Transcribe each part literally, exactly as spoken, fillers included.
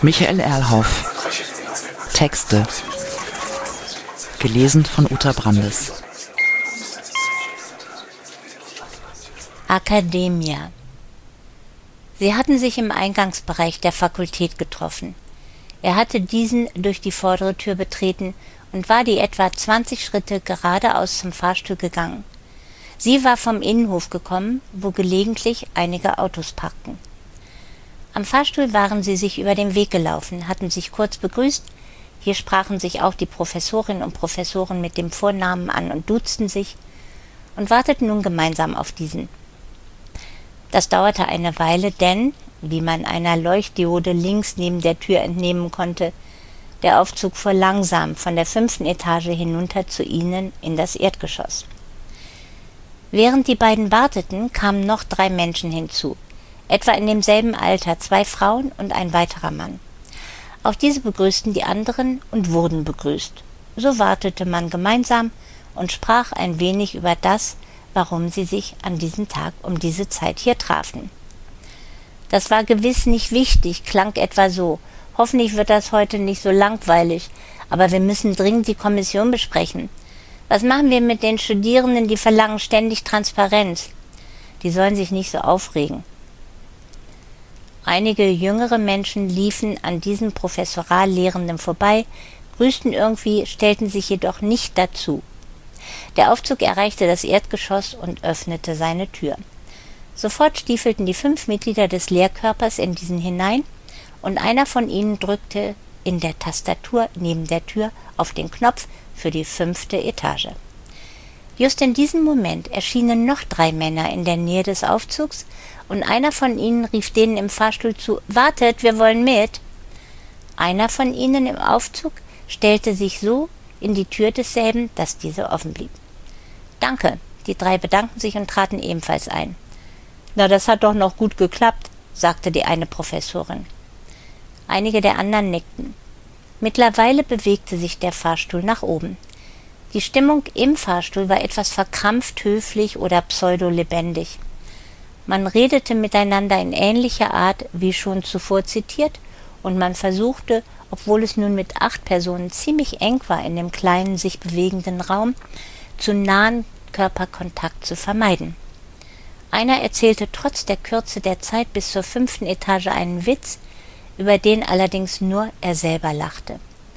Michael Erlhoff. Texte. Gelesen von Uta Brandes. Akademia. Sie hatten sich im Eingangsbereich der Fakultät getroffen. Er hatte diesen durch die vordere Tür betreten und war die etwa zwanzig Schritte geradeaus zum Fahrstuhl gegangen. Sie war vom Innenhof gekommen, wo gelegentlich einige Autos parkten. Am Fahrstuhl waren sie sich über den Weg gelaufen, hatten sich kurz begrüßt. Hier sprachen sich auch die Professorinnen und Professoren mit dem Vornamen an und duzten sich und warteten nun gemeinsam auf diesen. Das dauerte eine Weile, denn, wie man einer Leuchtdiode links neben der Tür entnehmen konnte, der Aufzug fuhr langsam von der fünften Etage hinunter zu ihnen in das Erdgeschoss. Während die beiden warteten, kamen noch drei Menschen hinzu, etwa in demselben Alter, zwei Frauen und ein weiterer Mann. Auch diese begrüßten die anderen und wurden begrüßt. So wartete man gemeinsam und sprach ein wenig über das, warum sie sich an diesem Tag um diese Zeit hier trafen. Das war gewiss nicht wichtig, klang etwa so. Hoffentlich wird das heute nicht so langweilig, aber wir müssen dringend die Kommission besprechen. Was machen wir mit den Studierenden, die verlangen ständig Transparenz? Die sollen sich nicht so aufregen. Einige jüngere Menschen liefen an diesem Professorallehrenden vorbei, grüßten irgendwie, stellten sich jedoch nicht dazu. Der Aufzug erreichte das Erdgeschoss und öffnete seine Tür. Sofort stiefelten die fünf Mitglieder des Lehrkörpers in diesen hinein und einer von ihnen drückte in der Tastatur neben der Tür auf den Knopf für die fünfte Etage. Just in diesem Moment erschienen noch drei Männer in der Nähe des Aufzugs und einer von ihnen rief denen im Fahrstuhl zu: »Wartet, wir wollen mit!« Einer von ihnen im Aufzug stellte sich so in die Tür desselben, dass diese offen blieb. »Danke«, die drei bedankten sich und traten ebenfalls ein. »Na, das hat doch noch gut geklappt«, sagte die eine Professorin. Einige der anderen nickten. Mittlerweile bewegte sich der Fahrstuhl nach oben. Die Stimmung im Fahrstuhl war etwas verkrampft, höflich oder pseudo-lebendig. Man redete miteinander in ähnlicher Art wie schon zuvor zitiert und man versuchte, obwohl es nun mit acht Personen ziemlich eng war in dem kleinen, sich bewegenden Raum, zu nahen Körperkontakt zu vermeiden. Einer erzählte trotz der Kürze der Zeit bis zur fünften Etage einen Witz, über den allerdings nur er selber lachte.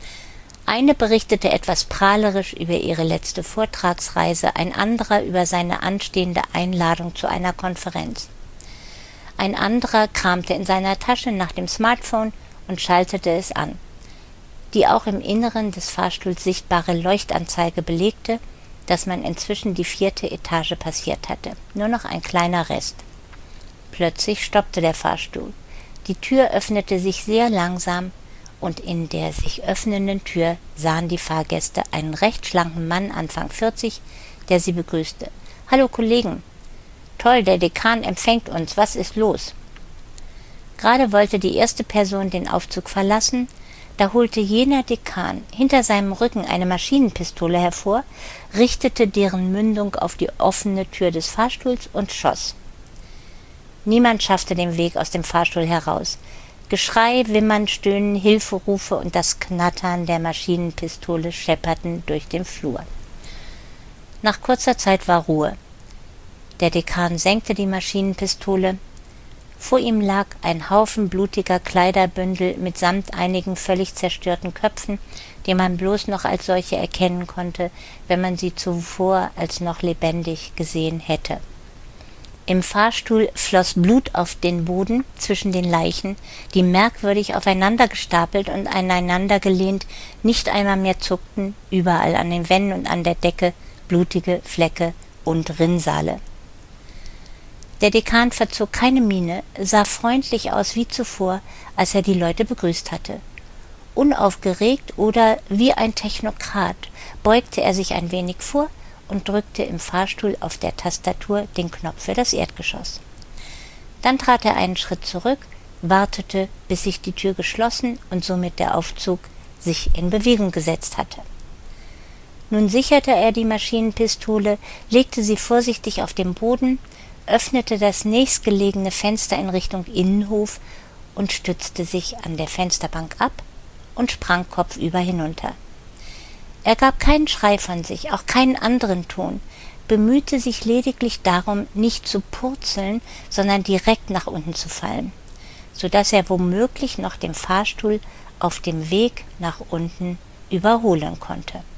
Eine berichtete etwas prahlerisch über ihre letzte Vortragsreise, ein anderer über seine anstehende Einladung zu einer Konferenz. Ein anderer kramte in seiner Tasche nach dem Smartphone und schaltete es an. Die auch im Inneren des Fahrstuhls sichtbare Leuchtanzeige belegte, dass man inzwischen die vierte Etage passiert hatte. Nur noch ein kleiner Rest. Plötzlich stoppte der Fahrstuhl. Die Tür öffnete sich sehr langsam und in der sich öffnenden Tür sahen die Fahrgäste einen recht schlanken Mann Anfang vierzig, der sie begrüßte. »Hallo Kollegen! Toll, der Dekan empfängt uns. Was ist los?« Gerade wollte die erste Person den Aufzug verlassen, da holte jener Dekan hinter seinem Rücken eine Maschinenpistole hervor, richtete deren Mündung auf die offene Tür des Fahrstuhls und schoss. Niemand schaffte den Weg aus dem Fahrstuhl heraus. Geschrei, Wimmern, Stöhnen, Hilferufe und das Knattern der Maschinenpistole schepperten durch den Flur. Nach kurzer Zeit war Ruhe. Der Dekan senkte die Maschinenpistole. Vor ihm lag ein Haufen blutiger Kleiderbündel mitsamt einigen völlig zerstörten Köpfen, die man bloß noch als solche erkennen konnte, wenn man sie zuvor als noch lebendig gesehen hätte. Im Fahrstuhl floss Blut auf den Boden zwischen den Leichen, die merkwürdig aufeinander gestapelt und aneinander gelehnt nicht einmal mehr zuckten, überall an den Wänden und an der Decke blutige Flecke und Rinnsale. Der Dekan verzog keine Miene, sah freundlich aus wie zuvor, als er die Leute begrüßt hatte. Unaufgeregt oder wie ein Technokrat beugte er sich ein wenig vor und drückte im Fahrstuhl auf der Tastatur den Knopf für das Erdgeschoss. Dann trat er einen Schritt zurück, wartete, bis sich die Tür geschlossen und somit der Aufzug sich in Bewegung gesetzt hatte. Nun sicherte er die Maschinenpistole, legte sie vorsichtig auf den Boden, öffnete das nächstgelegene Fenster in Richtung Innenhof und stützte sich an der Fensterbank ab und sprang kopfüber hinunter. Er gab keinen Schrei von sich, auch keinen anderen Ton, bemühte sich lediglich darum, nicht zu purzeln, sondern direkt nach unten zu fallen, so dass er womöglich noch den Fahrstuhl auf dem Weg nach unten überholen konnte.